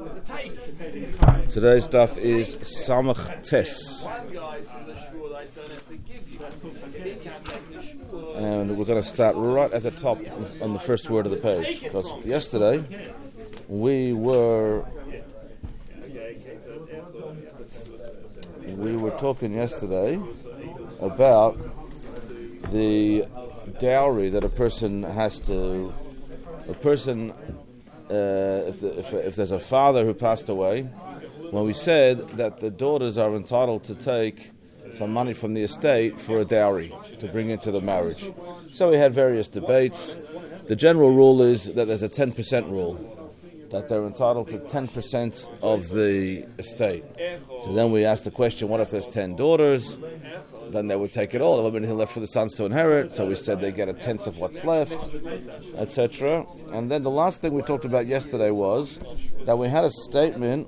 Today's stuff is Samach Tes. And we're going to start right at the top on the first word of the page. Because yesterday we were talking about the dowry that a person has to. If there's a father who passed away, when we said that the daughters are entitled to take some money from the estate for a dowry to bring into the marriage. So we had various debates. The general rule is that there's a 10% rule, that they're entitled to 10% of the estate. So then we asked the question, what if there's 10 daughters? Then they would take it all. There would be anything left for the sons to inherit. So we said they get a tenth of what's left, etc. And then the last thing we talked about yesterday was that we had a statement.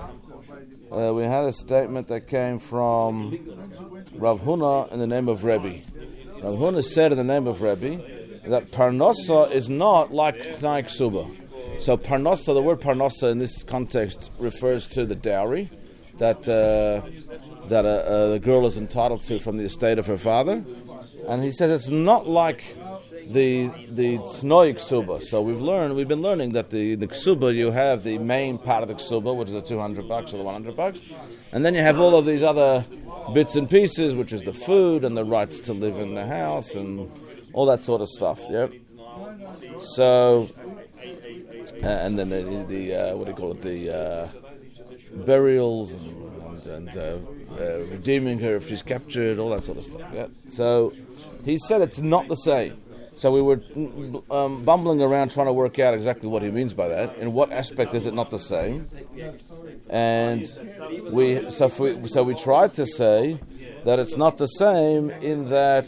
That came from Rav Huna in the name of Rebbe. Rav Huna said in the name of Rebbe that Parnosa is not like Tnai Ksuba. So Parnosa, the word Parnosa in this context refers to the dowry that the girl is entitled to from the estate of her father, and he says it's not like the Tznoy Ksuba. So we've been learning that the Ksuba, you have the main part of the Ksuba, which is the $200 or the $100, and then you have all of these other bits and pieces, which is the food and the rights to live in the house and all that sort of stuff. Yep. So, and then the burials and redeeming her if she's captured, all that sort of stuff. Yeah. So he said it's not the same. So we were bumbling around trying to work out exactly what he means by that. In what aspect is it not the same? And we tried to say that it's not the same in that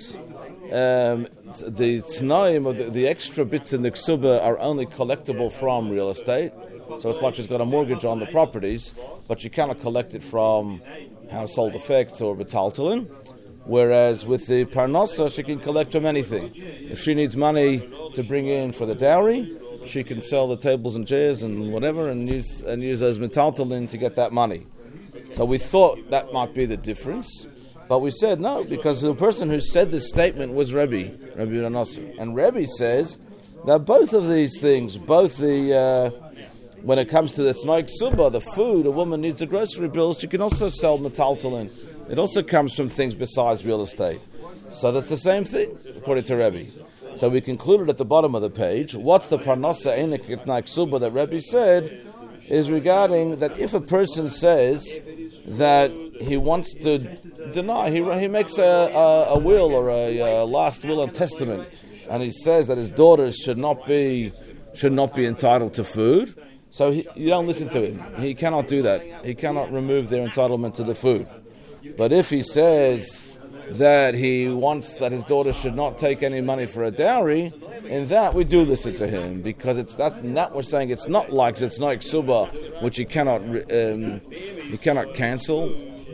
the t'naim of the extra bits in the ksuba are only collectible from real estate. So it's like she's got a mortgage on the properties, but she cannot collect it from household effects or metaltalin. Whereas with the parnasa, she can collect from anything. If she needs money to bring in for the dowry, she can sell the tables and chairs and whatever and use those metaltalin to get that money. So we thought that might be the difference, but we said no, because the person who said this statement was Rebbe Nasser. And Rebbe says that both of these things, both the when it comes to the Tznoy Ksuba, the food, a woman needs the grocery bills, she can also sell metaltalin. It also comes from things besides real estate. So that's the same thing, according to Rebbe. So we concluded at the bottom of the page, what's the Parnasa Einik Tnai Ksuba that Rebbe said is regarding that if a person says that he wants to deny, he makes a will or a last will and testament, and he says that his daughters should not be entitled to food, so you don't listen to him. He cannot do that. He cannot remove their entitlement to the food. But if he says that he wants that his daughter should not take any money for a dowry, in that we do listen to him, because it's that we're saying it's not like it's not ksuba, which he cannot cancel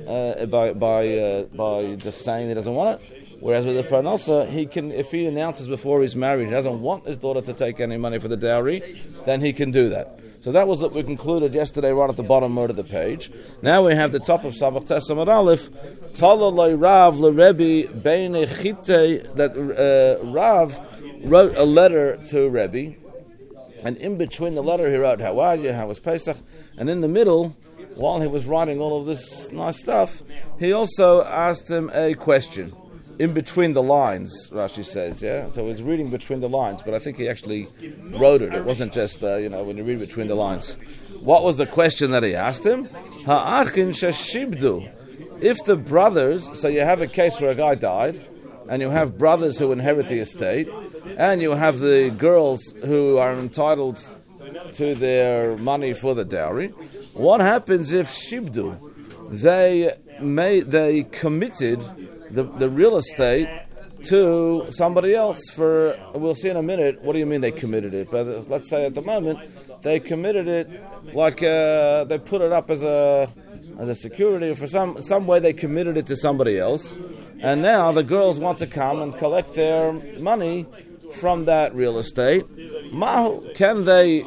by just saying he doesn't want it. Whereas with the parnasa, he can, if he announces before he's married he doesn't want his daughter to take any money for the dowry, then he can do that. So that was what we concluded yesterday, right at the bottom of the page. Now we have the top of Samach Tes Amud Aleph. Talaloi Rav LeRebbe Bein Echite, that Rav wrote a letter to Rebbe, and in between the letter he wrote, how are you, how was Pesach, and in the middle, while he was writing all of this nice stuff, he also asked him a question. In between the lines, Rashi says, yeah? So he's reading between the lines, but I think he actually wrote it. It wasn't just, when you read between the lines. What was the question that he asked him? Ha'achin sheshibdu. If the brothers, so you have a case where a guy died, and you have brothers who inherit the estate, and you have the girls who are entitled to their money for the dowry, what happens if shibdu? They committed the real estate to somebody else for, we'll see in a minute, what do you mean they committed it? But let's say at the moment, they committed it like they put it up as a security, or for some way they committed it to somebody else, and now the girls want to come and collect their money from that real estate. Can they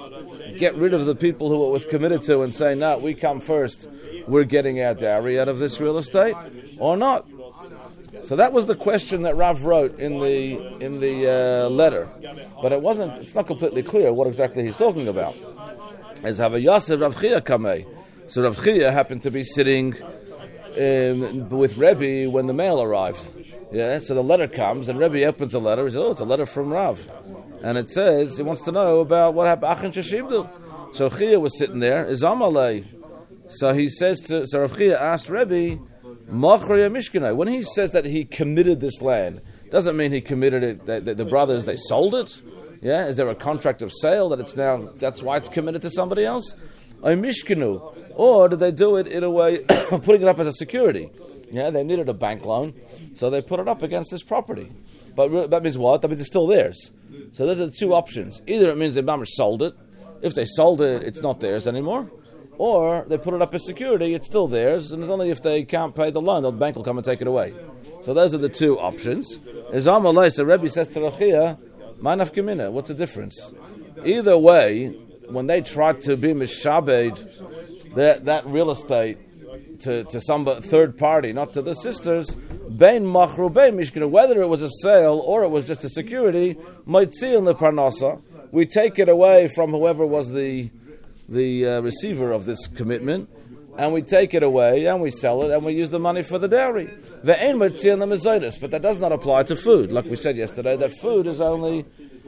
get rid of the people who it was committed to and say, no, we come first, we're getting our dowry out of this real estate, or not? So that was the question that Rav wrote in the letter, but it's not completely clear what exactly he's talking about. As Hava Yasser Rav Chia Kamei. So Rav Chia happened to be sitting with Rebbe when the mail arrives. Yeah, so the letter comes and Rebbe opens the letter. He says, "Oh, it's a letter from Rav," and it says he wants to know about what happened. Achin Sheshibdu. So Chia was sitting there. Is Amalei. So he says so Rav Chia asked Rebbe, Machriya Mishkanai. When he says that he committed this land, doesn't mean he committed it. The brothers, they sold it. Yeah, is there a contract of sale that it's now? That's why it's committed to somebody else. Or Mishkanu, or did they do it in a way putting it up as a security? Yeah, they needed a bank loan, so they put it up against this property. But that means what? That means it's still theirs. So those are the two options. Either it means the mamash sold it. If they sold it, it's not theirs anymore. Or they put it up as security, it's still theirs, and it's only if they can't pay the loan, the bank will come and take it away. So those are the two options. So Rebbe says to Rachia, Manaf Gemina, what's the difference? Either way, when they tried to be mishabed that real estate to some third party, not to the sisters, bein machru bein mishkana, whether it was a sale or it was just a security, maitzil leparnasa, we take it away from whoever was the receiver of this commitment, and we take it away and we sell it and we use the money for the dowry. Ve'ein maitzil lemezaitis, but that does not apply to food. Like we said yesterday, that food is only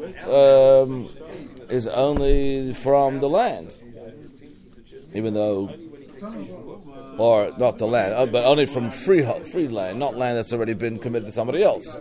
from the land, even though, or not the land, but only from free land, not land that's already been committed to somebody else.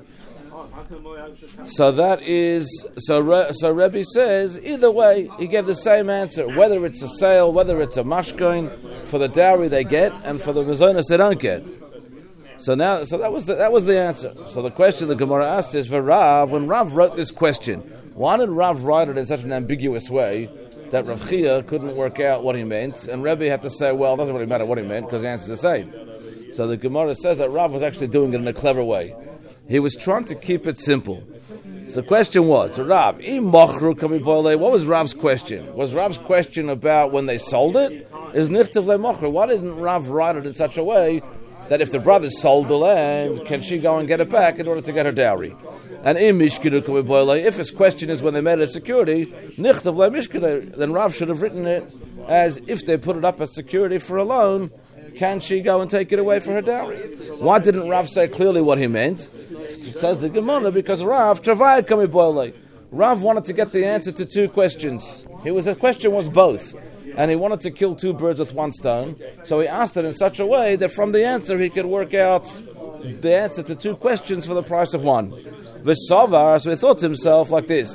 So that is so Rebbe says either way he gave the same answer, whether it's a sale, whether it's a mashkoin, for the dowry they get and for the mazonos they don't get. So that was the answer. So the question the Gemara asked is for Rav. When Rav wrote this question, why did Rav write it in such an ambiguous way that Rav Chia couldn't work out what he meant, and Rebbe had to say, well, it doesn't really matter what he meant because the answer is the same. So the Gemara says that Rav was actually doing it in a clever way. He was trying to keep it simple. So the question was, Rav, what was Rav's question? Was Rav's question about when they sold it? Is nichtav le'mochru? Why didn't Rav write it in such a way that if the brothers sold the land, can she go and get it back in order to get her dowry? And if his question is when they made it a security, nichtav le'mishkana, then Rav should have written it as if they put it up as security for a loan, can she go and take it away for her dowry? Why didn't Rav say clearly what he meant? Says the Gemara, because Rav wanted to get the answer to two questions. The question was both, and he wanted to kill two birds with one stone. So he asked it in such a way that from the answer he could work out the answer to two questions for the price of one. V'savar, so he thought to himself like this: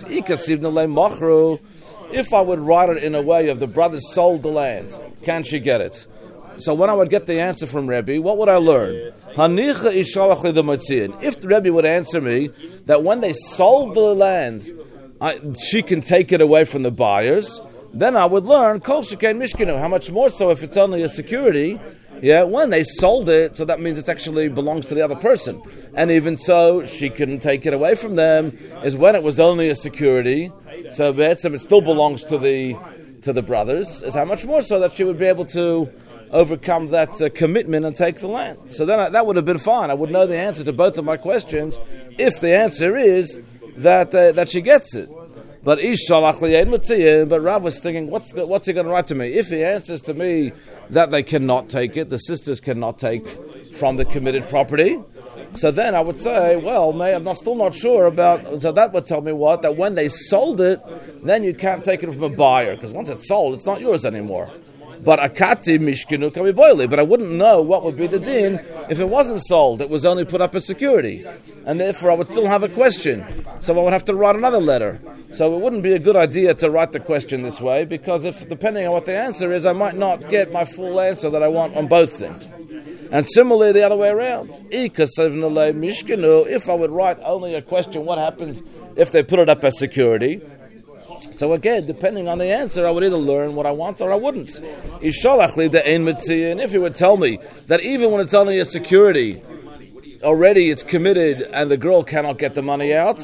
if I would write it in a way of the brothers sold the land, can she get it? So when I would get the answer from Rebbe, what would I learn? If the Rebbe would answer me that when they sold the land, she can take it away from the buyers, then I would learn Kol Shekain Mishkanu. How much more so if it's only a security? Yeah, when they sold it, so that means it actually belongs to the other person. And even so, she couldn't take it away from them, is when it was only a security. So it still belongs to the brothers. Is how much more so that she would be able to overcome that commitment and take the land. So then that would have been fine. I would know the answer to both of my questions if the answer is that she gets it. But Rav was thinking, what's he going to write to me? If he answers to me that they cannot take it, the sisters cannot take from the committed property, so then I would say, well, I'm still not sure about. So that would tell me what? That when they sold it, then you can't take it from a buyer, because once it's sold, it's not yours anymore. But akati mishkinu kamiboili. But I wouldn't know what would be the din if it wasn't sold. It was only put up as security, and therefore I would still have a question. So I would have to write another letter. So it wouldn't be a good idea to write the question this way, because if depending on what the answer is, I might not get my full answer that I want on both things. And similarly, the other way around. If I would write only a question, what happens if they put it up as security? So again, depending on the answer, I would either learn what I want or I wouldn't. And if he would tell me that even when it's only a security, already it's committed and the girl cannot get the money out,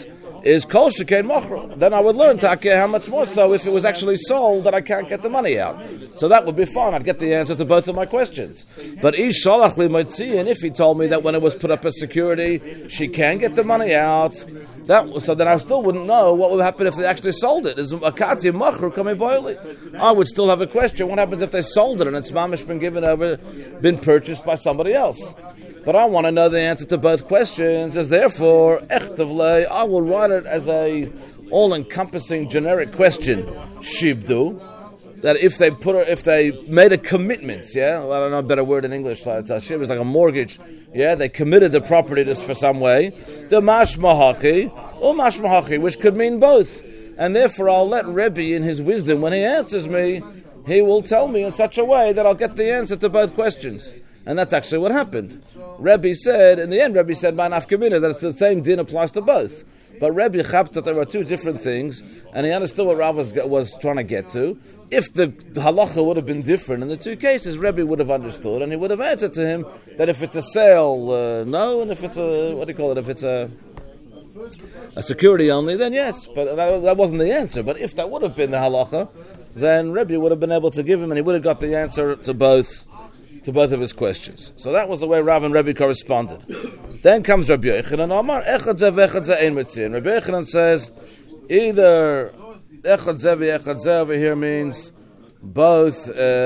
is kol shekain mochro. Then I would learn Taka how much more so if it was actually sold that I can't get the money out. So that would be fine. I'd get the answer to both of my questions. But ish shalach li moitziin, if he told me that when it was put up as security, she can get the money out, so then I still wouldn't know what would happen if they actually sold it. Is akati mochro coming boiling? I would still have a question. What happens if they sold it and it's mamish been purchased by somebody else? But I want to know the answer to both questions, as therefore, echtavle, I will write it as a all-encompassing generic question, shibdu, that if they made a commitment, I don't know a better word in English, so it's a shib is like a mortgage, they committed the property to for some way, the mashmahachi, or mashmahachi, which could mean both. And therefore I'll let Rebbe in his wisdom, when he answers me, he will tell me in such a way that I'll get the answer to both questions. And that's actually what happened. Rebbe said, in the end, Rebbe said, "Man afkamina," that it's the same din applies to both. But Rebbe chapped that there were two different things, and he understood what Rav was trying to get to. If the halacha would have been different in the two cases, Rebbe would have understood, and he would have answered to him that if it's a sale, no, and if it's if it's a security only, then yes. But that wasn't the answer. But if that would have been the halacha, then Rebbe would have been able to give him, and he would have got the answer to both of his questions. So that was the way Rav and Rebbe corresponded. Then comes Rabbi Yochanan Amar, Echad Zev Echad Zev Ein Metziin. Rabbi Yochanan says, either Echad Zev over here means both,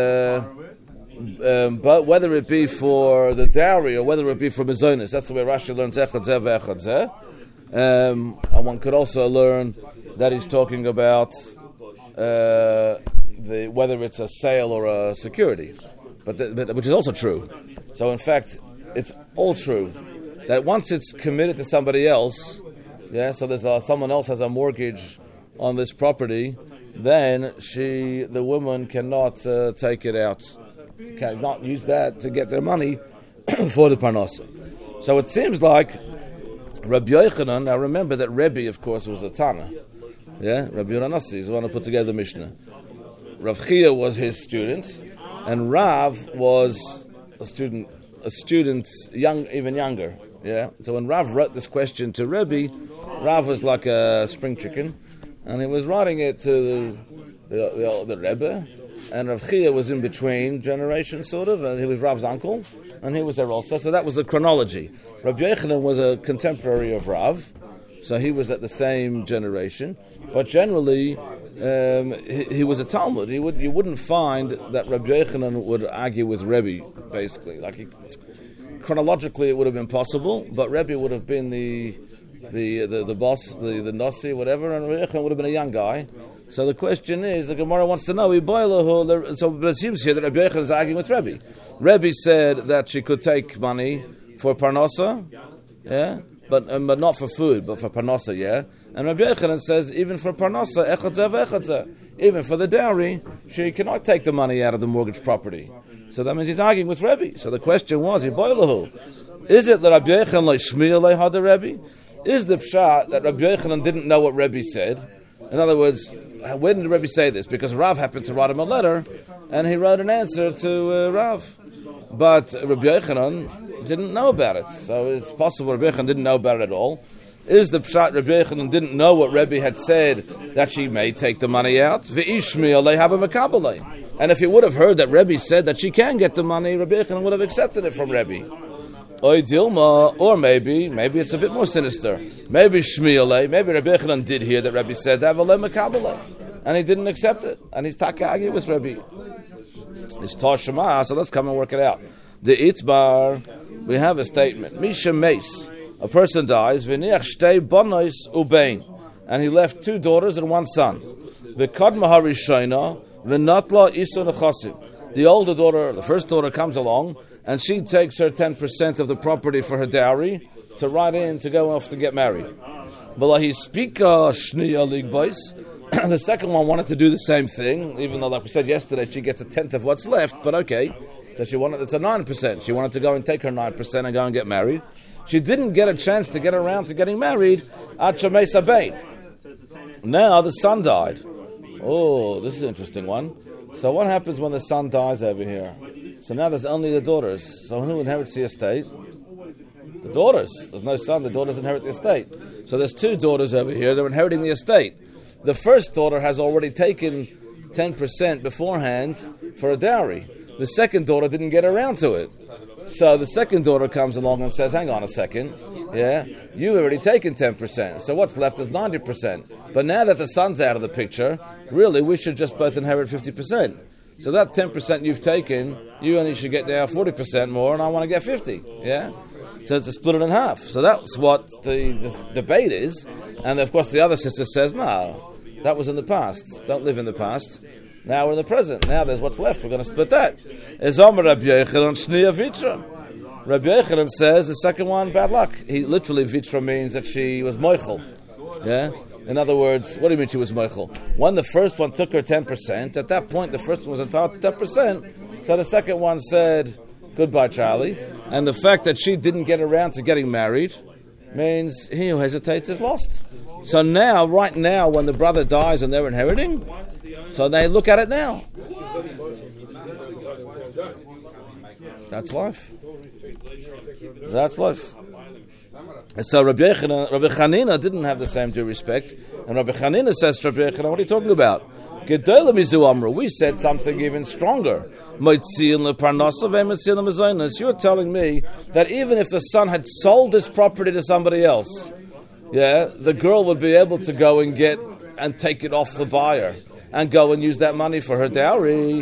but whether it be for the dowry or whether it be for Mazonis. That's the way Rashi learns Echad Zev Echad Zev. And one could also learn that he's talking about whether it's a sale or a security. But which is also true. So in fact, it's all true that once it's committed to somebody else, so there's someone else has a mortgage on this property, then the woman cannot take it out, cannot use that to get their money for the parnasa. So it seems like Rabbi Yochanan. Now remember that Rebbe, of course, was a Tana. Rabbi Yochanan is the one who put together the Mishnah. Rav Chia was his student. And Rav was a student even younger. So when Rav wrote this question to Rebbe, Rav was like a spring chicken, and he was writing it to the Rebbe, and Rav Chia was in between generations, sort of, and he was Rav's uncle, and he was there also. So that was the chronology. Rabbi Yochanan was a contemporary of Rav, so he was at the same generation, but generally he was a Talmud. You wouldn't find that Rabbi Yochanan would argue with Rebbe, basically. Chronologically, it would have been possible, but Rebbe would have been the boss, the Nasi, whatever, and Rabbi Yochanan would have been a young guy. So the question is, the Gemara wants to know, so it seems here that Rabbi Yochanan is arguing with Rebbe. Rebbe said that she could take money for parnasa, but not for food, but for parnasa, And Rabbi Yochanan says, even for parnasa, echad even for the dowry, she cannot take the money out of the mortgage property. So that means he's arguing with Rebbe. So the question was, is it that Rabbi Yochanan like shmiya lehada Rebbe? Is the pshat that Rabbi Yochanan didn't know what Rebbe said? In other words, where did Rebbe say this? Because Rav happened to write him a letter, and he wrote an answer to Rav. But Rabbi Yochanan didn't know about it. So it's possible Rabbi Yochanan didn't know about it at all. Is the pshat Rabbi Yochanan didn't know what Rebbe had said, that she may take the money out? V'ishmiel they have a makabalei. And if he would have heard that Rebbe said that she can get the money, Rabbi Yochanan would have accepted it from Rebbe. Oy Dilma, or maybe it's a bit more sinister. Maybe Shmiele, maybe Rabbi Yochanan did hear that Rebbe said that, and he didn't accept it, and he's takagi with Rebbe. It's Toshima, so let's come and work it out. The Itbar, we have a statement. Misha Mace, a person dies, v'niach shtei bonois ubein, and he left 2 daughters and 1 son. V'kadma harishayna, v'natla isu nechasim. The older daughter, the first daughter, comes along, and she takes her 10% of the property for her dowry to write in to go off to get married. The second one wanted to do the same thing, even though, like we said yesterday, she gets 1/10 of what's left, but okay. So it's a 9%. She wanted to go and take her 9% and go and get married. She didn't get a chance to get around to getting married at Shemesa Bain. Now the son died. Oh, this is an interesting one. So what happens when the son dies over here? So now there's only the daughters. So who inherits the estate? The daughters. There's no son. The daughters inherit the estate. So there's two daughters over here. They're inheriting the estate. The first daughter has already taken 10% beforehand for a dowry. The second daughter didn't get around to it. So the second daughter comes along and says, hang on a second, you've already taken 10%, so what's left is 90%. But now that the son's out of the picture, really we should just both inherit 50%. So that 10% you've taken, you only should get now 40% more, and I want to get 50, So to split it in half. So that's what the debate is. And of course the other sister says, no, that was in the past. Don't live in the past. Now we're in the present. Now there's what's left. We're going to split that. Rabbi Yochanan says the second one, bad luck. He literally, vitra means that she was moichel. In other words, what do you mean she was moichel? When the first one took her 10%, at that point the first one was entitled to 10%. So the second one said, goodbye, Charlie. And the fact that she didn't get around to getting married means he who hesitates is lost. So now, right now, when the brother dies and they're inheriting, so they look at it now. That's life. That's life. And so Rabbi Chanina didn't have the same due respect. And Rabbi Chanina says to Rabbi Yochanan, what are you talking about? We said something even stronger. You're telling me that even if the son had sold his property to somebody else, the girl would be able to go and get and take it off the buyer and go and use that money for her dowry.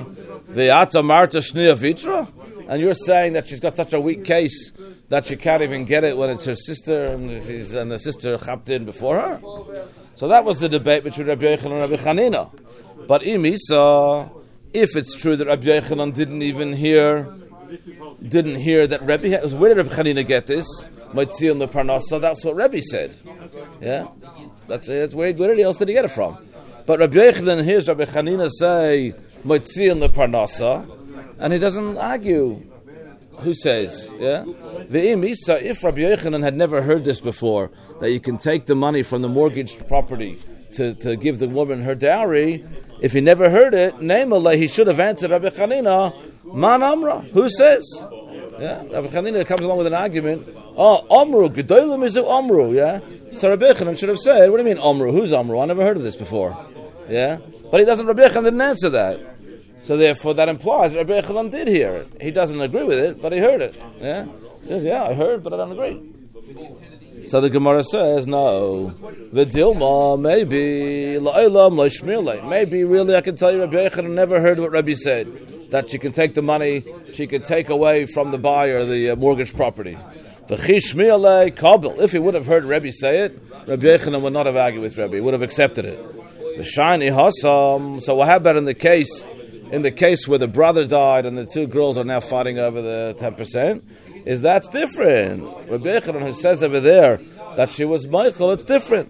And you're saying that she's got such a weak case that she can't even get it when it's her sister and the sister chapped in before her. So that was the debate between Rabbi Yochanan and Rabbi Chanina. But if it's true that Rabbi Yochanan didn't hear that Rabbi had, where did Rabbi Chanina get this? So that's what Rabbi said. That's where else did he get it from? But Rabbi Yochanan hears Rabbi Chanina say Moitzion leparnasa, and he doesn't argue. Who says? If Rabbi Yochanan had never heard this before, that you can take the money from the mortgaged property to give the woman her dowry, if he never heard it, he should have answered Rabbi Chanina, Man Amra. Who says? Rabbi Chanina comes along with an argument. Amru, Gedolim is Amru. So Rabbi Yochanan should have said, what do you mean Amru? Who's Amru? I never heard of this before. But he doesn't. Rabbi Yochanan didn't answer that. So therefore, that implies Rabbi Yochanan did hear it. He doesn't agree with it, but he heard it. He says, I heard, but I don't agree. So the Gemara says, no. The Dilma, maybe really I can tell you Rabbi Yochanan never heard what Rabbi said, that she can take the money, she can take away from the buyer the mortgage property. If he would have heard Rabbi say it, Rabbi Yochanan would not have argued with Rabbi, he would have accepted it. The shiny hasam. So what happened in the case where the brother died and the two girls are now fighting over the 10%, is that's different. Rabbi Yochanan, who says over there that she was Michael, it's different.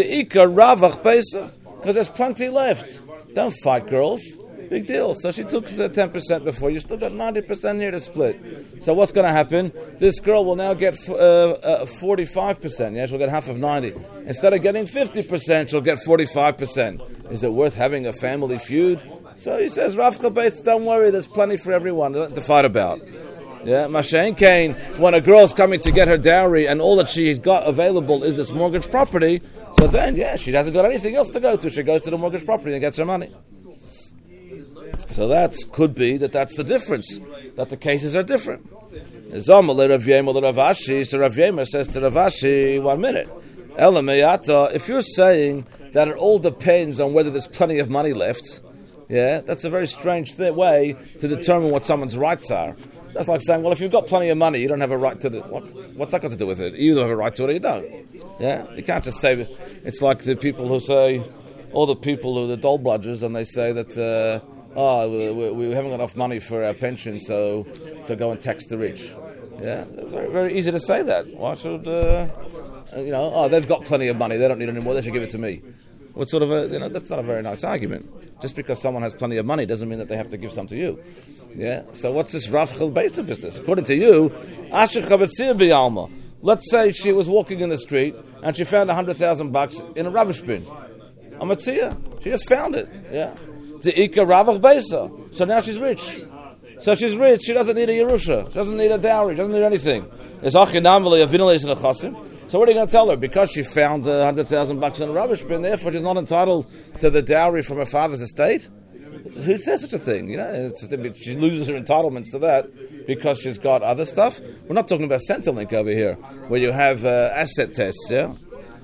Because there's plenty left. Don't fight, girls. Big deal. So she took the 10% before. You still got 90% here to split. So what's going to happen? This girl will now get 45%. She'll get half of 90. Instead of getting 50%, she'll get 45%. Is it worth having a family feud? So he says, Rav Chabeitz, don't worry, there's plenty for everyone to fight about. Mashain Kane, when a girl's coming to get her dowry and all that she's got available is this mortgage property, so then, she hasn't got anything else to go to. She goes to the mortgage property and gets her money. So that could be that's the difference, that the cases are different. So Rav Yemer says to Rav Ashi, 1 minute. If you're saying that it all depends on whether there's plenty of money left, that's a very strange way to determine what someone's rights are. That's like saying, well, if you've got plenty of money, you don't have a right to do it. What's that got to do with it? You either have a right to it or you don't. You can't just say, it's like the people who say, all the people who are the dole bludgers, and they say that, we haven't got enough money for our pension, so go and tax the rich. Very, very easy to say that. Why should, they've got plenty of money, they don't need any more, they should give it to me. What sort of that's not a very nice argument. Just because someone has plenty of money doesn't mean that they have to give some to you. So what's this Rav Chabeitz business? According to you, Asher Chabetzir B'Yalma. Let's say she was walking in the street and she found $100,000 in a rubbish bin. A Matzia. She just found it. The Ika Rav Chabeitz. So now she's rich. So she's rich. She doesn't need a Yerusha. She doesn't need a dowry. She doesn't need anything. So So what are you going to tell her? Because she found $100,000 in a rubbish bin, therefore she's not entitled to the dowry from her father's estate? Who says such a thing? You know, she loses her entitlements to that because she's got other stuff. We're not talking about Centrelink over here, where you have asset tests. Yeah.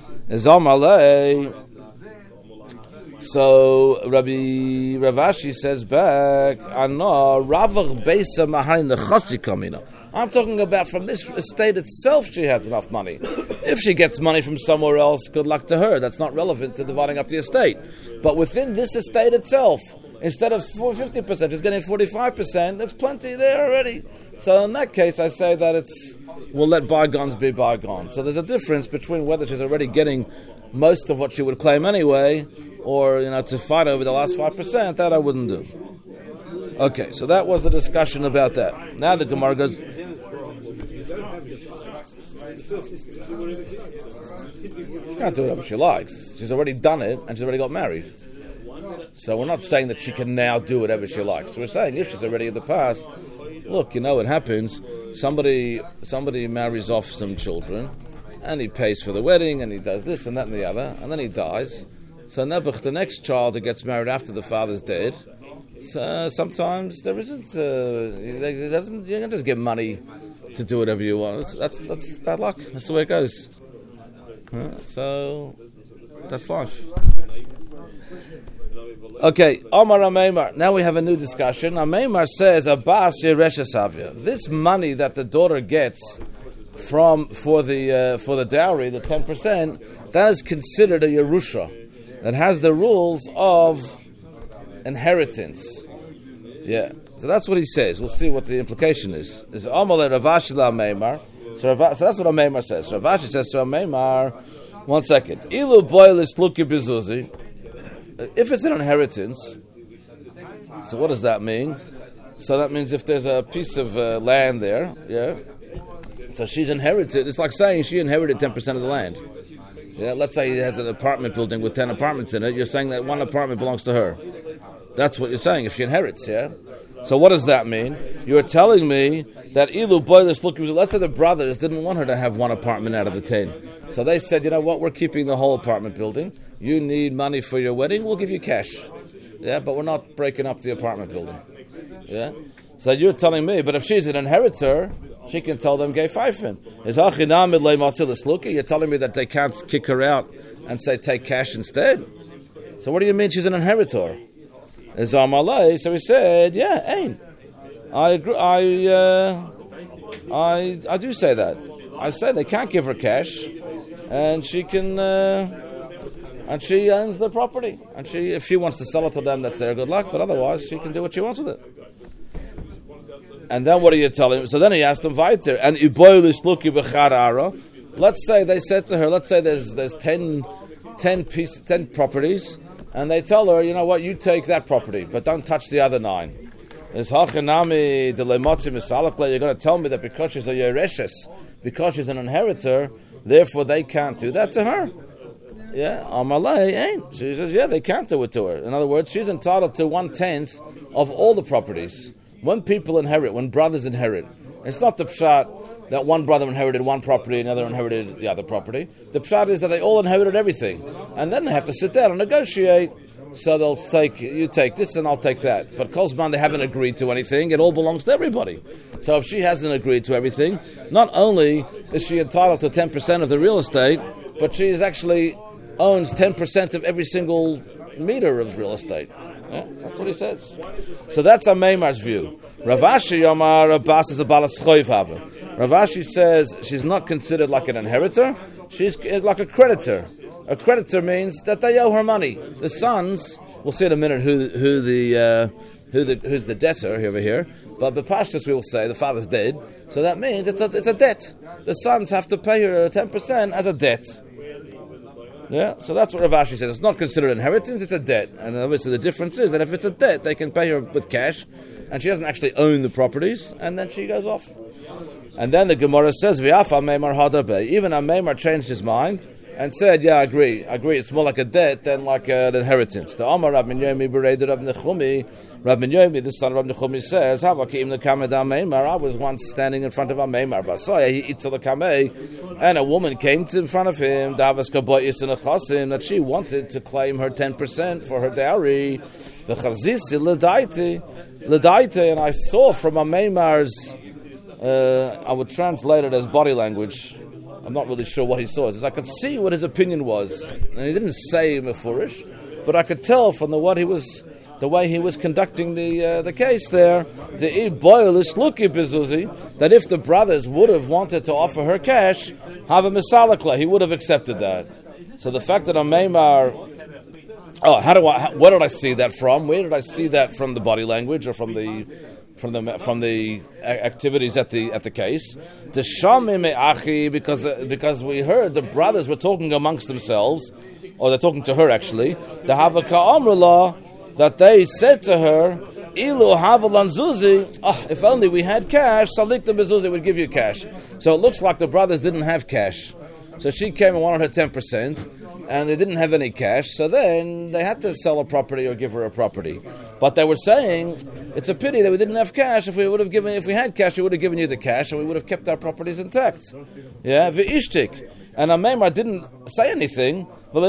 So Ravashi says back, I'm talking about from this estate itself she has enough money. If she gets money from somewhere else, good luck to her. That's not relevant to dividing up the estate. But within this estate itself, instead of 50%, she's getting 45%. There's plenty there already. So in that case, I say that we'll let bygones be bygones. So there's a difference between whether she's already getting most of what she would claim anyway, or to fight over the last 5%. That I wouldn't do. Okay, so that was the discussion about that. Now the Gemara goes. She can't do whatever she likes. She's already done it, and she's already got married. So we're not saying that she can now do whatever she likes. We're saying if she's already in the past, look, what happens. Somebody marries off some children, and he pays for the wedding, and he does this and that and the other, and then he dies. So Nebuch, the next child who gets married after the father's dead, sometimes there isn't. You can just get money to do whatever you want. That's bad luck. That's the way it goes. So that's life. Okay, Omar Ameimar. Now we have a new discussion. Ameimar says, Abbas Yeresha Savia. This money that the daughter gets for the dowry, the 10%, that is considered a Yerusha. That has the rules of inheritance. Yeah. So that's what he says. We'll see what the implication is. There's Amalei Ravashi la Ameimar. So that's what Ameimar says. So Ravashi says to Ameimar, 1 second. Ilu boilis luki bizuzi. If it's an inheritance, so what does that mean? So that means if there's a piece of land there, yeah. So she's inherited. It's like saying she inherited 10% of the land. Yeah. Let's say he has an apartment building with 10 apartments in it. You're saying that one apartment belongs to her. That's what you're saying. If she inherits, yeah. So what does that mean? You're telling me that Ilu boilis luki. Let's say the brothers didn't want her to have one apartment out of the 10. So they said, you know what, we're keeping the whole apartment building. You need money for your wedding, we'll give you cash. Yeah, but we're not breaking up the apartment building. Yeah? So you're telling me, but if she's an inheritor, she can tell them gay pfeifen. You're telling me that they can't kick her out and say take cash instead? So what do you mean she's an inheritor? So he said, yeah, ain't. I agree. I do say that. I say they can't give her cash, and she can, and she owns the property. And if she wants to sell it to them, that's their good luck. But otherwise, she can do what she wants with it. And then what are you telling him? So then he asked him weiter. And iboilis luki b'chadara. Let's say they said to her, let's say there's 10 properties, and they tell her, you know what, you take that property, but don't touch the other 9. You're going to tell me that because she's a Yereshes, because she's an inheritor, therefore they can't do that to her? Yeah, Amalei ain't. She says, yeah, they can't do it to her. In other words, she's entitled to 1/10 of all the properties. When people inherit, when brothers inherit, it's not the pshat that one brother inherited one property and the other inherited the other property. The pshat is that they all inherited everything. And then they have to sit down and negotiate. So they'll you take this and I'll take that. But Kolzman, they haven't agreed to anything. It all belongs to everybody. So if she hasn't agreed to everything, not only is she entitled to 10% of the real estate, but she is actually owns 10% of every single meter of real estate. Yeah, that's what he says. So that's Ameimar's view. Ravashi Yomar Abbas is a balas choiv hava. Ravashi says she's not considered like an inheritor. She's like a creditor. A creditor means that they owe her money. The sons, we'll see in a minute who's the debtor over here. But the pashtus we will say the father's dead, so that means it's a debt. The sons have to pay her 10% as a debt. Yeah, so that's what Ravashi says. It's not considered inheritance; it's a debt. And obviously, the difference is that if it's a debt, they can pay her with cash, and she doesn't actually own the properties, and then she goes off. And then the Gemara says, "V'afa Meimar Hadabe." Even Meimar changed his mind, and said, yeah, I agree. It's more like a debt than like an inheritance. The Amar Rav Minyomi bereded Rav Nechumi. Rav Minyomi, the son of Rav Nechumi, says, I was once standing in front of a Meimar. He eats the kamei, and a woman came in front of him, that she wanted to claim her 10% for her dowry. The chazisi l'daite, and I saw from a Meimar's, I would translate it as body language. I'm not really sure what he saw. I could see what his opinion was, and he didn't say mefurish, but I could tell from the way he was conducting the case there, that if the brothers would have wanted to offer her cash, have a misalakla, he would have accepted that. So the fact that a meimar, where did I see that from? Where did I see that from the body language or from the activities at the case? Because we heard the brothers were talking amongst themselves, or they're talking to her actually. The havaka amrullah, that they said to her, Ilu havalan zuzi, if only we had cash, salik the bezuzi would give you cash. So it looks like the brothers didn't have cash. So she came and wanted her 10%, and they didn't have any cash, so then they had to sell a property or give her a property. But they were saying, it's a pity that we didn't have cash. If we had cash, we would have given you the cash, and we would have kept our properties intact. Yeah, v'ishtik. And Ameimar didn't say anything,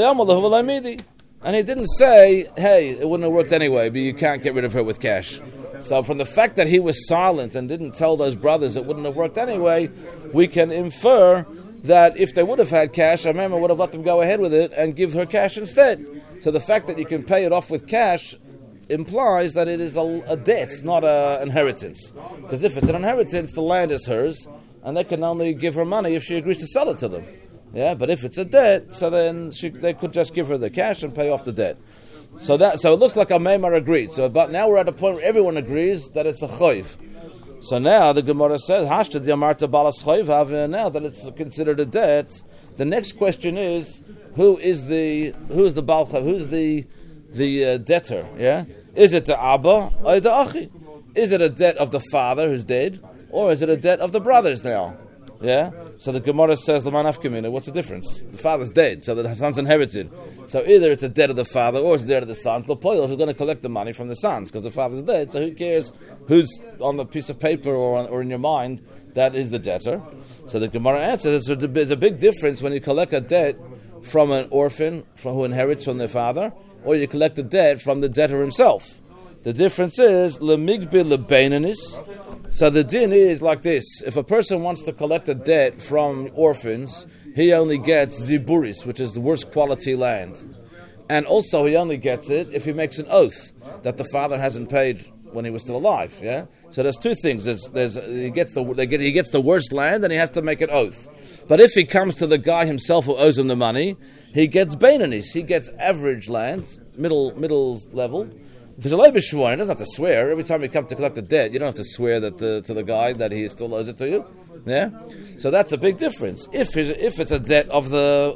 and he didn't say, hey, it wouldn't have worked anyway, but you can't get rid of her with cash. So from the fact that he was silent and didn't tell those brothers it wouldn't have worked anyway, we can infer that if they would have had cash, Ameimar would have let them go ahead with it and give her cash instead. So the fact that you can pay it off with cash implies that it is a debt, not an inheritance. Because if it's an inheritance, the land is hers, and they can only give her money if she agrees to sell it to them. Yeah, but if it's a debt, so then they could just give her the cash and pay off the debt. So it looks like Ameimar agreed. But now we're at a point where everyone agrees that it's a choiv. So now the Gemara says, Hashtad Yamarta Balas Choiv, now that it's considered a debt, the next question is, who's the Baal Choiv? Who's the debtor? Yeah? Is it the Abba or the Achi? Is it a debt of the father who's dead, or is it a debt of the brothers now? Yeah? So the Gemara says, L'man Afkamina, what's the difference? The father's dead, so the son's inherited. So either it's a debt of the father or it's a debt of the sons. The Poyos are going to collect the money from the sons because the father's dead, so who cares who's on the piece of paper or in your mind that is the debtor? So the Gemara answers, there's a big difference when you collect a debt from an orphan who inherits from their father, or you collect a debt from the debtor himself. The difference is, L'migbil L'beinanis. So the din is like this: if a person wants to collect a debt from orphans, he only gets ziburis, which is the worst quality land, and also he only gets it if he makes an oath that the father hasn't paid when he was still alive. Yeah. So there's two things: he gets the worst land, and he has to make an oath. But if he comes to the guy himself who owes him the money, he gets beinanis. He gets average land, middle level. If it's a loy b'shvuin, he doesn't have to swear. Every time you come to collect a debt, you don't have to swear to the guy that he still owes it to you. Yeah, so that's a big difference. If it's a debt of the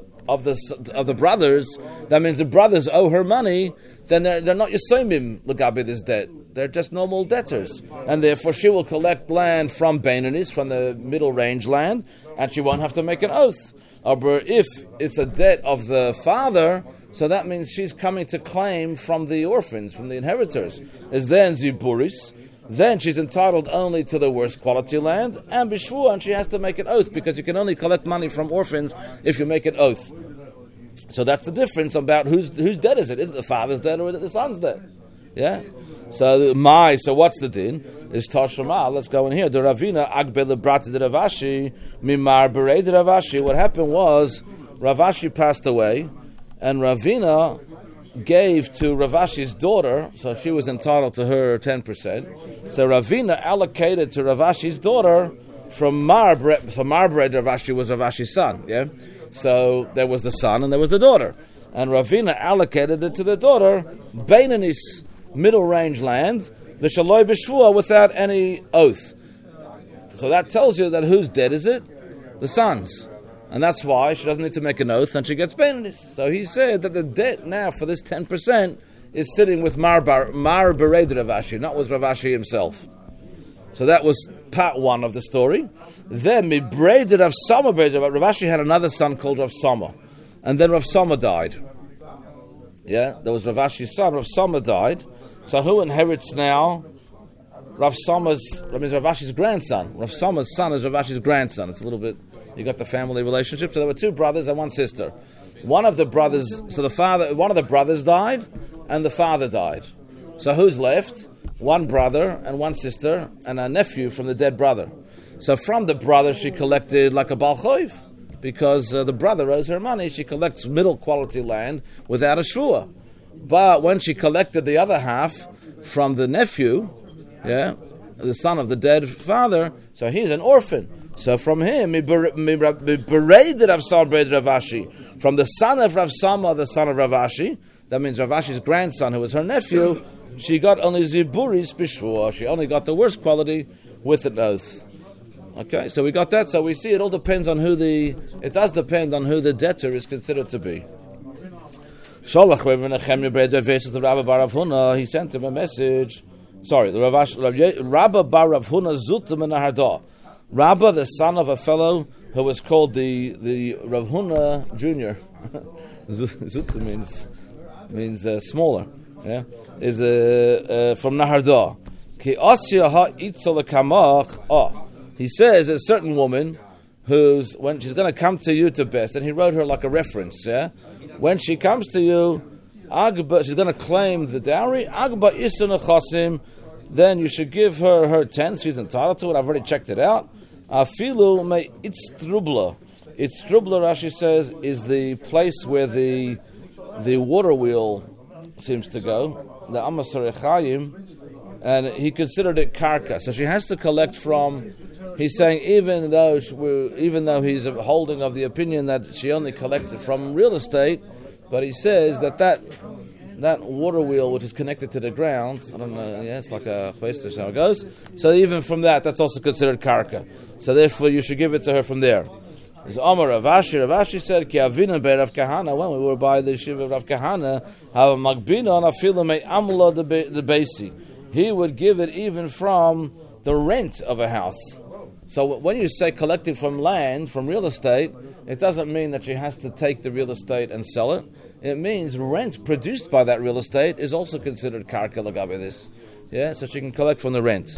brothers, that means the brothers owe her money. Then they're not yisomim l'gabi this debt. They're just normal debtors, and therefore she will collect land from beinanis, from the middle range land, and she won't have to make an oath. But if it's a debt of the father, so that means she's coming to claim from the orphans, from the inheritors. Is then ziburis, then she's entitled only to the worst quality land, and bishvua, and she has to make an oath, because you can only collect money from orphans if you make an oath. So that's the difference about whose debt is it? Is it the father's debt or is it the son's debt? Yeah? So what's the din? Is Tashma. Let's go in here. The Ravina Agbele Brati de Ravashi, Mimar Berei de Ravashi. What happened was Ravashi passed away, and Ravina gave to Ravashi's daughter, so she was entitled to her 10%. So Ravina allocated to Ravashi's daughter from Marbre. So Marbre de Ravashi was Ravashi's son. Yeah. So there was the son and there was the daughter, and Ravina allocated it to the daughter beinanis, middle range land, the shaloi b'shvua, without any oath. So that tells you that whose debt is it? The son's. And that's why she doesn't need to make an oath and she gets beinanis. So he said that the debt now for this 10% is sitting with Mar Bered Ravashi, not with Ravashi himself. So that was part one of the story. Then Mibreded of Sama, Ravashi had another son called Rav Sama. and then Rav Sama died. Yeah, there was Rav Ashi's son. Rav Sama died. So who inherits now? Rav Sama's, that means Rav Ashi's grandson. Rav Sama's son is Rav Ashi's grandson. It's a little bit, you got the family relationship. So there were two brothers and one sister. One of the brothers, one of the brothers died, and the father died. So who's left? One brother and one sister, and a nephew from the dead brother. So from the brother, she collected like a Baal Choiv, because the brother owes her money. She collects middle quality land without a shvuah. But when she collected the other half from the nephew, the son of the dead father, so he's an orphan. So from him, from the son of Rav Sama, the son of Rav Ashi, that means Rav Ashi's grandson, who was her nephew, she got only ziburis b'shvuah. She only got the worst quality with an oath. Okay, so we got that. So we see it all depends on it does depend on who the debtor is considered to be. He sent him a message. Sorry, the Rabba bar Rav Huna Zuta Menahardah. Rabba, the son of a fellow who was called the Rav Huna Jr. Zuta means smaller. Yeah, is from Nahardah. He says a certain woman when she's going to come to you to best, and he wrote her like a reference. Yeah, when she comes to you, she's going to claim the dowry. Then you should give her tenth. She's entitled to it. I've already checked it out. Afilu me itztrubla. Itztrubla, Rashi says, is the place where the water wheel seems to go, the Amasar Echayim, and he considered it karka. So she has to collect from. He's saying even though he's holding of the opinion that she only collects it from real estate, but he says that water wheel which is connected to the ground, I don't know, it's like a chvester, so it goes. So even from that's also considered karka. So therefore you should give it to her from there. There's Amar Rav Ashi said, Ki avina be Rav Kahana, when we were by the Shiva of Rav Kahana, have a magbina on afilu me amla the basi. He would give it even from the rent of a house. So when you say collected from land, from real estate, it doesn't mean that she has to take the real estate and sell it. It means rent produced by that real estate is also considered karka lagabe this. Yeah, so she can collect from the rent.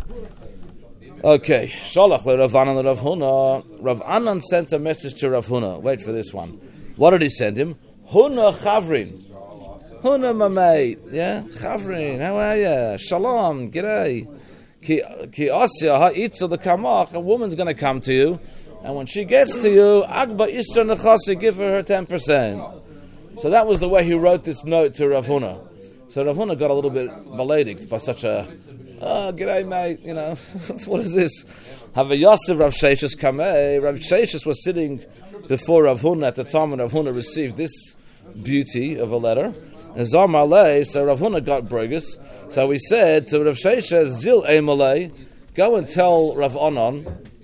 Okay, Shalach le Rav Anan le Rav Huna. Rav Anan sent a message to Rav Huna. Wait for this one. What did he send him? Huna Chavrin. Huna my mate. Yeah, Chavrin. How are you? Shalom. G'day. Ki asya ha'itza the kamach. A woman's going to come to you, and when she gets to you, Agba Isra Nechasi, give her 10%. So that was the way he wrote this note to Rav Huna. So Rav Huna got a little bit belated by such a, g'day mate, what is this? Have a Yosef Rav Sheshus Kameh. Rav Sheshus was sitting before Rav Huna at the time when Rav Huna received this beauty of a letter. And Zar Malay, so Rav Huna got burgus. So we said to Rav Sheshus, Zil E Malay, go and tell Rav Anan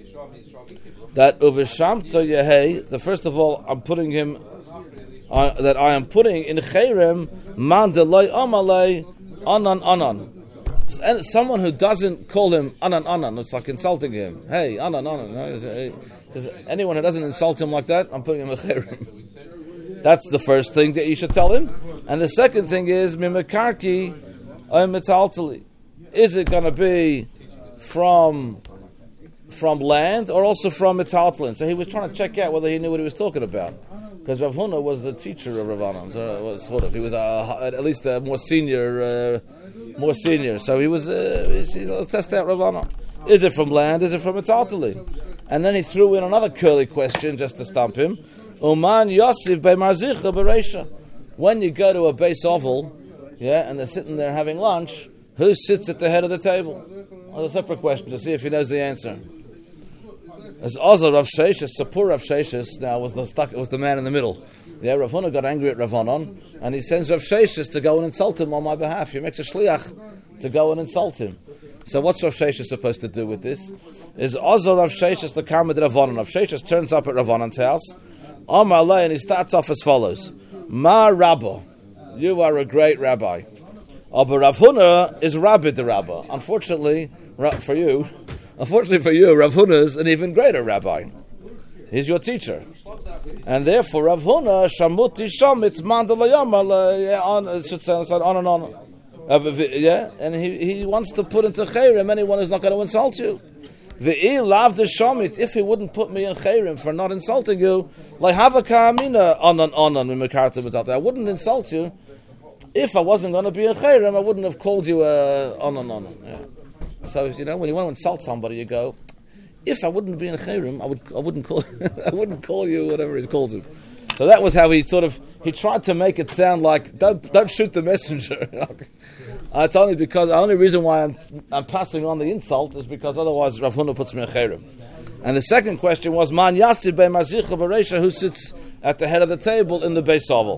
that Uveshamta Yehei, the first of all, I'm putting him, that I am putting in Cherem, Man Delay Amalay, Anan. And someone who doesn't call him Anan, it's like insulting him. Hey, Anan. Says, anyone who doesn't insult him like that, I'm putting him in Cherem. That's the first thing that you should tell him. And the second thing is, Mimekarki Metaltali. Is it going to be from land or also from Metaltalin? So he was trying to check out whether he knew what he was talking about. Because Rav Huna was the teacher of Rav Anan. He was at least a more senior. So he was, let's test out Rav Anan. Is it from land? Is it from Metaltalin? And then he threw in another curly question just to stump him. Uman Yosef be Marzicha Bereisha. When you go to a base oval, and they're sitting there having lunch, who sits at the head of the table? Well, a separate question to see if he knows the answer. As also Rav Sheshus, Sapur Rav Sheshus now was the man in the middle. Yeah, Rav Huna got angry at Rav Anan, and he sends Rav Sheshus to go and insult him on my behalf. He makes a shliach to go and insult him. So what's Rav Sheshus supposed to do with this? Is also Rav Sheshus the Kamad Rav Anan. Rav Sheshus turns up at Rav Anan's house, and he starts off as follows: Ma Rabba, you are a great rabbi. But Rav Huna is Rabbi the Rabba. Unfortunately for you, Rav Huna is an even greater rabbi. He's your teacher. And therefore, Rav Huna, Shamuti Shamit, on and on. And he wants to put into Chayrim anyone who's not going to insult you. If he wouldn't put me in Chayrim for not insulting you, I wouldn't insult you. If I wasn't going to be in Chayrim, I wouldn't have called you on. Yeah. So when you want to insult somebody, you go, if I wouldn't be in Chayrim, I wouldn't call I wouldn't call you whatever he calls him. So that was how he tried to make it sound like don't shoot the messenger. It's only because the only reason why I'm passing on the insult is because otherwise Rav Huna puts me in Chayrim. And the second question was Man Yasir Bei Marzicha Bereisha, who sits at the head of the table in the Beis Ovel.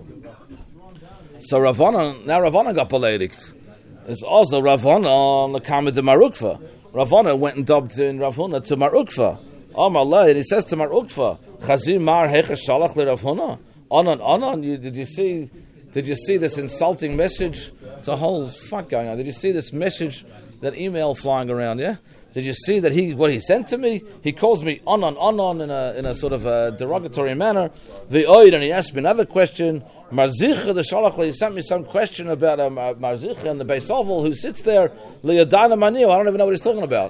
So Rav Huna got beleidigt. It's also Rav Huna Lekama de Marukva. Rav Huna went and dubbed in Rav Huna to Mar Ukva. And he says to Mar Ukva, Chazir Mar Hecha Shalach le Rav Huna. On. Did you see this insulting message? It's a whole fuck going on. Did you see this message, that email flying around? Yeah. Did you see that what he sent to me? He calls me on in a sort of a derogatory manner. And he asked me another question. Marzicha the Shalach, he sent me some question about Marzicha and the Beis Ovel who sits there. Liyadana Manio. I don't even know what he's talking about.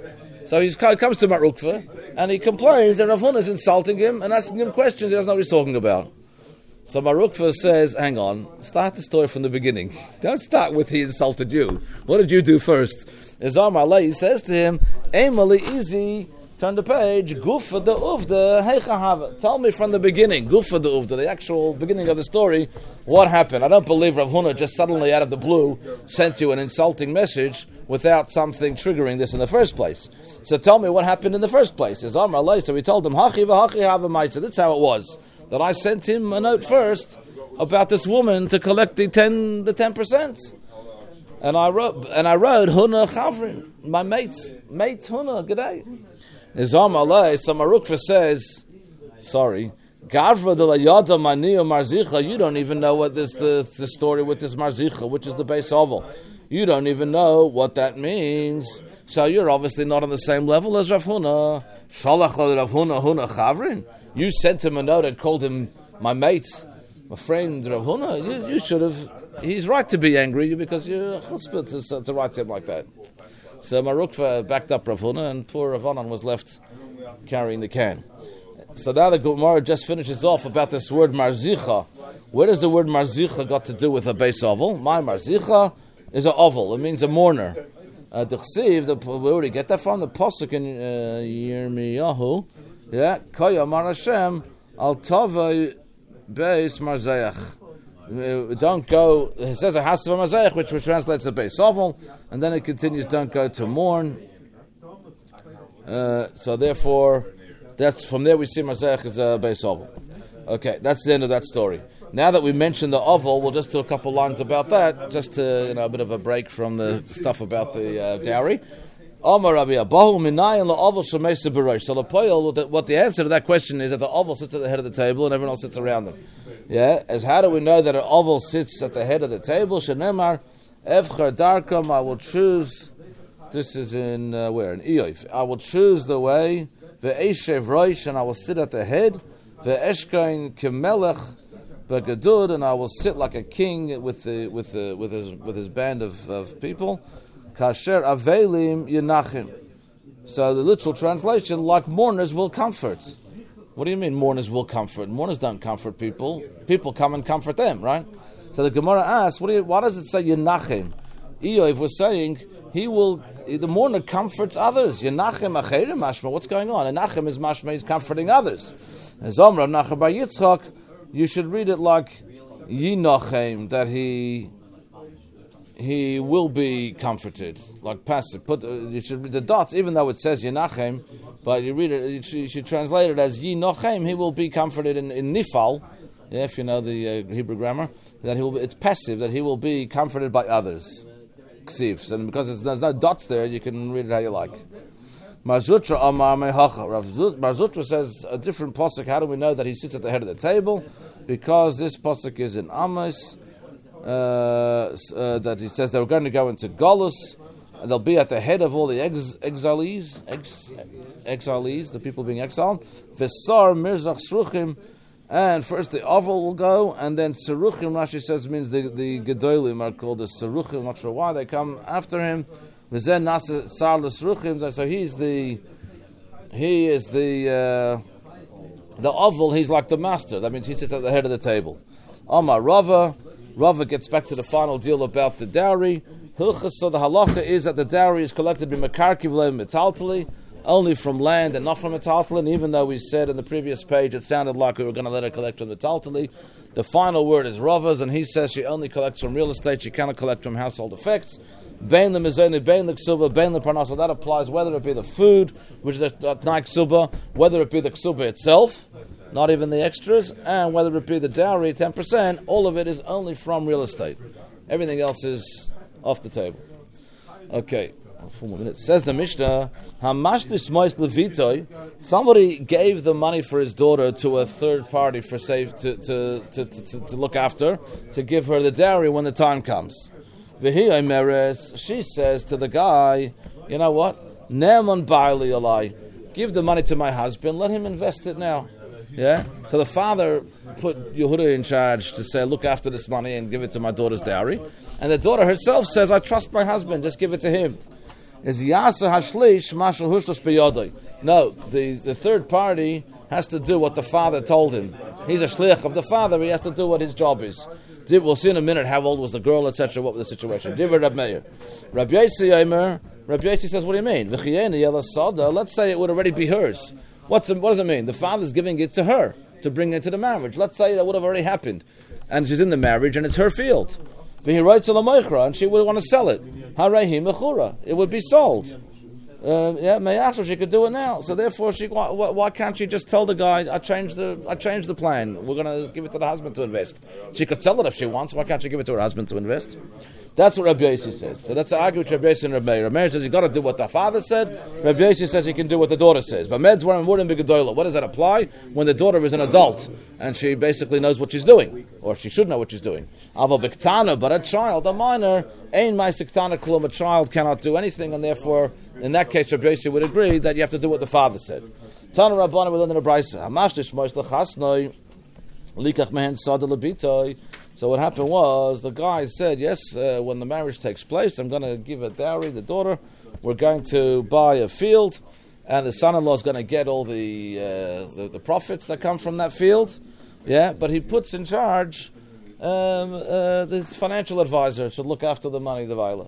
So he comes to Mar Ukva and he complains that Rav Huna is insulting him and asking him questions he doesn't know what he's talking about. So Mar Ukva says, hang on, start the story from the beginning. Don't start with he insulted you. What did you do first? Izar Malay says to him, Emily easy, turn the page, Gufa de Uvda, Heicha Hava. Tell me from the beginning, Gufa de Uvda, the actual beginning of the story, what happened? I don't believe Rav Huna just suddenly out of the blue sent you an insulting message without something triggering this in the first place. So tell me what happened in the first place. Izar Malay, so he told him, Hachi v'hachi hava maisa. That's how it was. That I sent him a note first about this woman to collect the 10%. And I wrote Huna Chavrin, my mate Huna, g'day. Izam Alei, so Mar Ukva says, sorry, Gavra de la Yada Maniya Marzicha, you don't even know what this the story with this Marzicha, which is the Beis Ovel. You don't even know what that means. So you're obviously not on the same level as Rav Huna. Shalach Rav Huna Chavrin. You sent him a note and called him my mate, my friend Rav Huna. You should have. He's right to be angry because you're chutzpah to write to him like that. So Mar Ukva backed up Rav Huna, and poor Rav Huna was left carrying the can. So now the Gemara just finishes off about this word marzicha. Where does the word marzicha got to do with a Beis Ovel? My marzicha is an oval. It means a mourner. Where do we get that from? The pasuk in Yirmiyahu. Yeah, Koya Mar Hashem al Tava Beis Marzeach. Don't go. It says a house of a Marzeach, which translates to Beis Ovel, and then it continues. Don't go to mourn. So therefore, that's from there we see Marzeach is a Beis Ovel. Okay, that's the end of that story. Now that we mentioned the oval, we'll just do a couple lines about that, just to a bit of a break from the stuff about the dowry. So what the answer to that question is that the oval sits at the head of the table and everyone else sits around them. Yeah, as how do we know that an oval sits at the head of the table? Shenemar, Evchar Darkam, I will choose. This is in where? In Iyov. I will choose the way. Ve'eshev Roish, and I will sit at the head. Ve'eshkain Kemelech Begadud, and I will sit like a king with his band of people. Kasher Avelim Yenachim. So the literal translation, like mourners will comfort. What do you mean mourners will comfort? Mourners don't comfort people. People come and comfort them, right? So the Gemara asks, why does it say Yenachim? Iyov was saying the mourner comforts others. Yenachim Acherim Mashma. What's going on? Yenachim is Mashma, he's comforting others. As Omrav Nachar Bar Yitzchak, you should read it like Yinachem, that he will be comforted, like passive. You should read the dots, even though it says Yenachem, but you read it. You should translate it as Yinachem. He will be comforted in Nifal. Yeah, if you know the Hebrew grammar, that he will. It's passive, that he will be comforted by others. Ksiv, and because there's no dots there, you can read it how you like. Marzutra Amar Mehacha. Marzutra says a different pasuk. How do we know that he sits at the head of the table? Because this pasuk is in Amos. That he says they were going to go into Golus, and they'll be at the head of all the exilees, the people being exiled. Vesar mirzach sruchim, and first the oval will go, and then seruchim. Rashi says means the gedolim are called the seruchim. I'm not sure why they come after him. V'zen nasa sar l'seruchim. So he is the oval. He's like the master. That means he sits at the head of the table. Amar Rava gets back to the final deal about the dowry. Hilchas, so the halacha is that the dowry is collected by mekarkiv metaltali, only from land and not from metaltali. And even though we said in the previous page it sounded like we were going to let her collect from metaltali, the final word is Rava's, and he says she only collects from real estate. She cannot collect from household effects. Bein the mezoni, bein the ksuba, bein the parnasa. That applies whether it be the food, which is a tnai ksuba, whether it be the ksuba itself, not even the extras, and whether it be the dowry, 10%. All of it is only from real estate. Everything else is off the table. Okay, 4 more minutes. Says the Mishnah, Hamashlish Mois Levitoi, somebody gave the money for his daughter to a third party for to look after, to give her the dowry when the time comes. V'hi Meres, she says to the guy, you know what? Ne'eman ba'ali alai, give the money to my husband, let him invest it now. Yeah? So the father put Yehuda in charge to say, look after this money and give it to my daughter's dowry. And the daughter herself says, I trust my husband, just give it to him. Is Yasa Hashlish Mashal Hushlas Beyodai. No, the third party has to do what the father told him. He's a shliach of the father, he has to do what his job is. We'll see in a minute how old was the girl, etc., what was the situation. Divrei Rab Meir. Rabbi Yossi says, what do you mean? Let's say it would already be hers. What does it mean? The father's giving it to her to bring it to the marriage. Let's say that would have already happened, and she's in the marriage, and it's her field. And she would want to sell it. It would be sold. She could do it now. So therefore, why can't she just tell the guy, I changed the plan. We're going to give it to the husband to invest. She could sell it if she wants. Why can't she give it to her husband to invest? That's what Rabbi Yossi says. So that's the argument with Rabbi Yossi and Rabbi Meir. Rabbi Meir says you got to do what the father said. Rabbi Yossi says he can do what the daughter says. But Med's one more than Bigadoila. What does that apply when the daughter is an adult and she basically knows what she's doing, or she should know what she's doing? Ava biktana, but a child, a minor, ein my siktana klum. A child cannot do anything, and therefore, in that case, Rabbi Yossi would agree that you have to do what the father said. Tana Rabbana will learn in a brayso. Hamashlish mois lechasnoi likach mehen sada lebitoi. So what happened was, the guy said, yes, when the marriage takes place, I'm going to give a dowry, the daughter, we're going to buy a field, and the son-in-law is going to get all the profits that come from that field. Yeah, but he puts in charge this financial advisor to look after the money, the Vaila.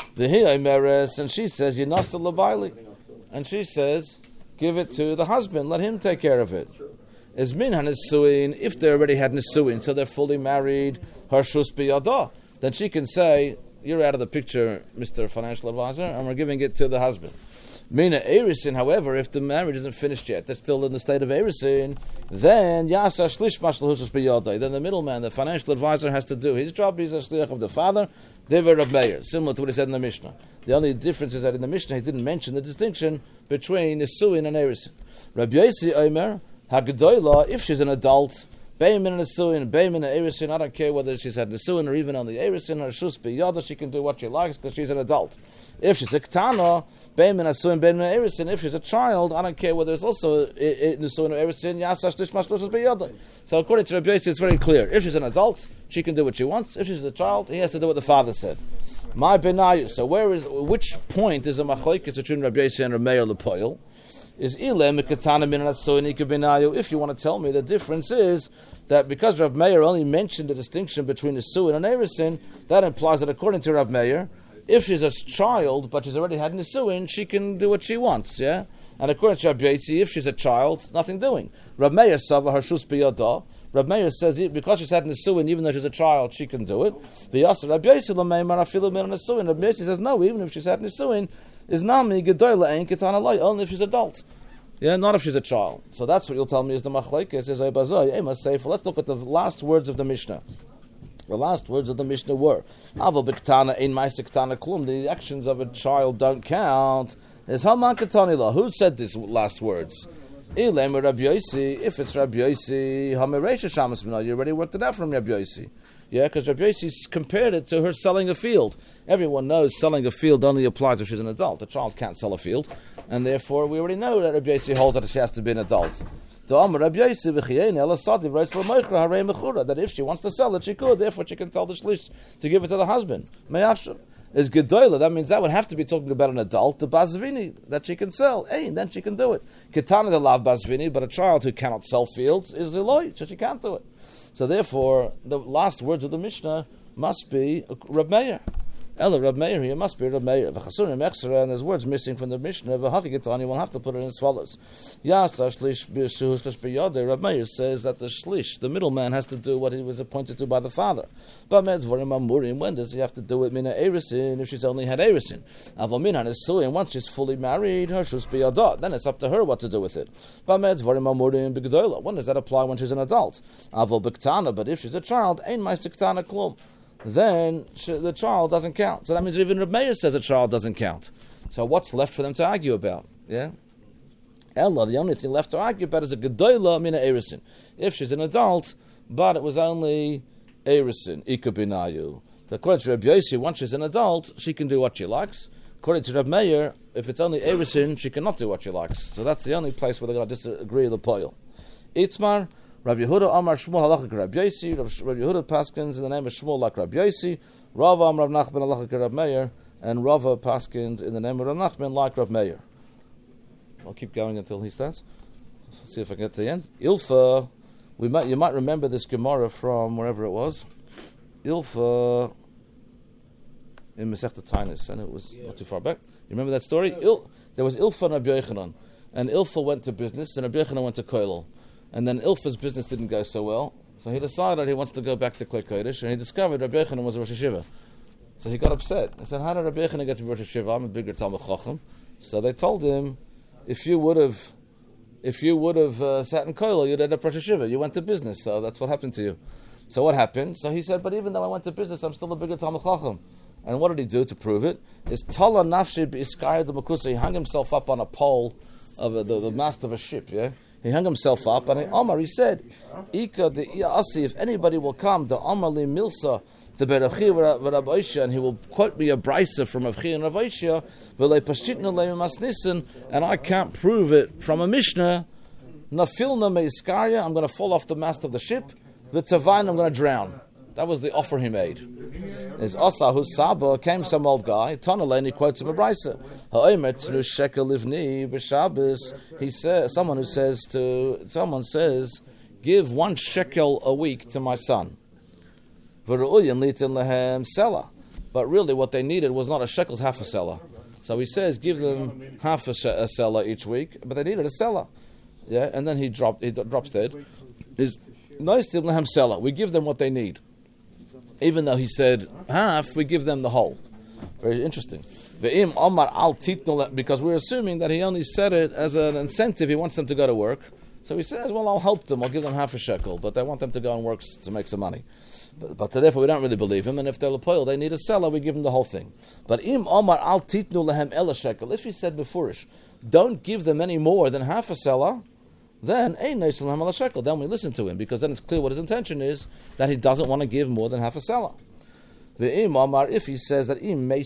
And she says, Yinasta Labaili. And she says, give it to the husband, let him take care of it. Is minhan nisuin, if they already had nisuin, so they're fully married, harshus biyada, then she can say, you're out of the picture, Mr. Financial Advisor, and we're giving it to the husband. Mina erisin, however, if the marriage isn't finished yet, they're still in the state of erisin, then yasa shlish mashal hushus biyada, then the middleman, the financial advisor, has to do his job. He's a shliach of the father, Divrei Rab Meir, similar to what he said in the Mishnah. The only difference is that in the Mishnah he didn't mention the distinction between nisuin and erisin. Rabbi Yossi Omer, Hagdoila, if she's an adult, Beimin and Nisuin, Beimin and Erisin, I don't care whether she's had Nisuin or even on the Erisin or Shus Biyada, she can do what she likes because she's an adult. If she's a Ktana, Beimin and Nisuin, Beimin and Erisin, if she's a child, I don't care whether it's also Nisuin or Erisin, Yasash Lishmash Shus Biyada. So according to Rabbi Yossi, it's very clear. If she's an adult, she can do what she wants. If she's a child, he has to do what the father said. My Benayu. So which point is a machlokes between Rabbi Yossi and Rabbi Meir Lepoil? Is if you want to tell me the difference is that because Rav Meir only mentioned the distinction between the Nisuin and Erisin, that implies that according to Rav Meir, if she's a child but she's already had Nisuin, she can do what she wants, yeah? And according to Rav Yossi, if she's a child, nothing doing. Rav Meir Sava Harshus Biyada. Rav Meir says because she's had Nisuin, even though she's a child, she can do it. Rav Yossi says no, even if she's had Nisuin, is nami gedola ein ketana loy, only if she's adult. Yeah, not if she's a child. So that's what you'll tell me is the machlokes is a bazoi. Let's look at the last words of the Mishnah. The last words of the Mishnah were Aval b'ktana ein ma'aseh ketana klum. The actions of a child don't count. Is haman ketani la. Who said these last words? Ilem Rabbi Yossi. If it's Rabbi Yossi, hamereisha shamas b'na. You already worked it out from Rabbi Yossi. Yeah, because Rabbi Yossi compared it to her selling a field. Everyone knows selling a field only applies if she's an adult. A child can't sell a field, and therefore we already know that Rabbi Yossi holds that she has to be an adult. That if she wants to sell it, she could. Therefore, she can tell the shlish to give it to the husband. Is gedola. That means that would have to be talking about an adult, the basvini, that she can sell. Then she can do it. Ketana the lav basvini, but a child who cannot sell fields is eloi, so she can't do it. So therefore, the last words of the Mishnah must be Reb Meir. Ella Reb Meir here must be Reb Meir. V'chasurim extra, and there's words missing from the Mishnah. V'hachigitani, we'll have to put it as follows. Yasa shlish b'shuhu shlish b'yodeh. Reb Meir says that the shlish, the middleman, has to do what he was appointed to by the father. But metzvorim amurim, when does he have to do it? Mina erisin, if she's only had erisin. Avol minhan nesuin, once she's fully married, her shus b'yodah. Then it's up to her what to do with it. But metzvorim amurim b'gdola. When does that apply? When she's an adult. Avol b'ktana, but if she's a child, ein ma'isiktana klum. Then the child doesn't count. So that means even Reb Meir says a child doesn't count. So what's left for them to argue about? Yeah, Ella, the only thing left to argue about is a gedola mina erisin. If she's an adult, but it was only erisin, ikabinayu. According to Reb Yossi, once she's an adult, she can do what she likes. According to Reb Meir, if it's only erisin, she cannot do what she likes. So that's the only place where they're going to disagree with the poil. Itzmar. Rav Yehuda Amar Shmuel halachik Rab Yossi. Rav Yehuda paskins in the name of Shmuel like Rab Yossi. Rava Amar Rav Nachman halachik Rab Meir, and Rava paskins in the name of Rav Nachman like Rab Meir. I'll keep going until he starts. Let's see if I can get to the end. Ilfa, you might remember this Gemara from wherever it was. Ilfa in Masechta Tainus, and it was not too far back. You remember that story? There was Ilfa and Rabbi Yochanan, and Ilfa went to business, and Rabbi Yochanan went to Koilel. And then Ilfa's business didn't go so well, so he decided he wants to go back to Klei Kodesh, and he discovered Rabbi Yochanan was a Rosh Hashiva. So he got upset. He said, how did Rabbi Yochanan get to be Rosh Hashiva? I'm a bigger Talmud Chacham. So they told him, if you would have sat in Koilel, you'd end up Rosh Hashiva. You went to business, so that's what happened to you. So what happened? So he said, but even though I went to business, I'm still a bigger Talmud Chacham. And what did he do to prove it? Is Tala Nafshi B'iskaya de Makusa. He hung himself up on a pole of the mast of a ship, yeah? He hung himself up, and he said, "Ika de Asi, if anybody will come, the Amali Milsa, the Berachi Rav Oishia, and he will quote me a brisa from Rav Chi and Rav Oishia, and I can't prove it from a Mishnah. Nafilna meiskaria, I'm going to fall off the mast of the ship. The Tavain, I'm going to drown." That was the offer he made. Is Asahu Saba came some old guy, Tonale, and he quotes him a brisa. He says, someone says, give 1 shekel a week to my son. But really what they needed was not a shekel, half a seller. So he says, give them half a seller each week, but they needed a seller. Yeah, and then he drops dead. Is nice to them seller. We give them what they need. Even though he said half, we give them the whole. Very interesting. Because we're assuming that he only said it as an incentive. He wants them to go to work. So he says, well, I'll help them. I'll give them half a shekel. But they want them to go and work to make some money. But therefore, we don't really believe him. And if they're lepoil, they need a seller, we give them the whole thing. But im omar al titnu lehem ela shekel. If he said beforish, don't give them any more than half a seller, then then we listen to him, because then it's clear what his intention is, that he doesn't want to give more than half a seller. If he says that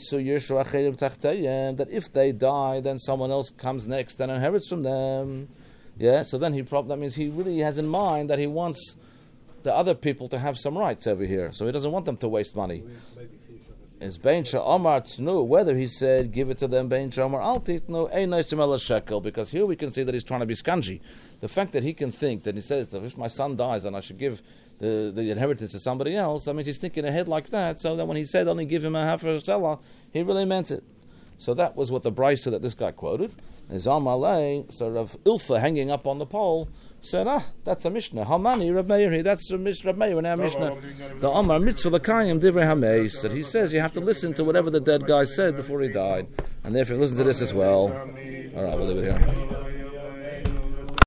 if they die, then someone else comes next and inherits from them. Yeah, so then that means he really has in mind that he wants the other people to have some rights over here, so he doesn't want them to waste money. Is Bein Sha'amar Tznu, whether he said, give it to them, Bein Sha'amar Al Titnu, Ein Noishim Ela Shekel, because here we can see that he's trying to be skanji. The fact that he can think that he says that if my son dies and I should give the inheritance to somebody else, that means he's thinking ahead like that, so that when he said only give him a half a seller, he really meant it. So that was what the brisa that this guy quoted. Is Amalei, so Rav Ilfa hanging up on the pole, said, that's a Mishnah. Hamani, Rab Meir, that's Rab Meir in our Mishnah. The Amar Mitzvah L'Kayim Divrei HaMeis, that he says you have to listen to whatever the dead guy said before he died. And therefore listen to this as well. All right, we'll leave it here.